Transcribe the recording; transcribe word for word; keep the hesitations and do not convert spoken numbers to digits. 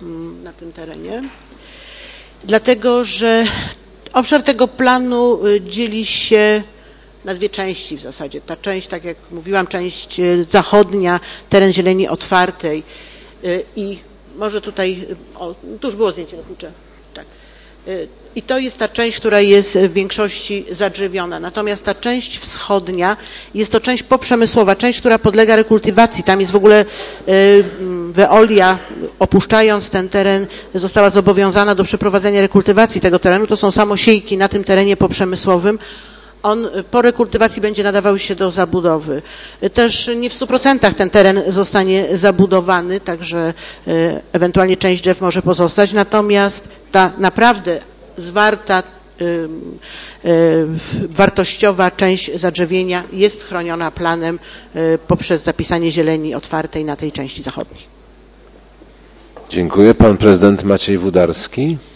na tym terenie, dlatego że obszar tego planu dzieli się na dwie części w zasadzie. Ta część, tak jak mówiłam, część zachodnia, teren zieleni otwartej i może tutaj, o, tu już było zdjęcie lotnicze, tak. I to jest ta część, która jest w większości zadrzewiona. Natomiast ta część wschodnia jest to część poprzemysłowa, część, która podlega rekultywacji. Tam jest w ogóle Veolia, opuszczając ten teren, została zobowiązana do przeprowadzenia rekultywacji tego terenu. To są samosiejki na tym terenie poprzemysłowym. On po rekultywacji będzie nadawał się do zabudowy. Też nie w stu procentach ten teren zostanie zabudowany, także ewentualnie część drzew może pozostać. Natomiast ta naprawdę zwarta, wartościowa część zadrzewienia jest chroniona planem poprzez zapisanie zieleni otwartej na tej części zachodniej. Dziękuję. Pan prezydent Maciej Wódarski.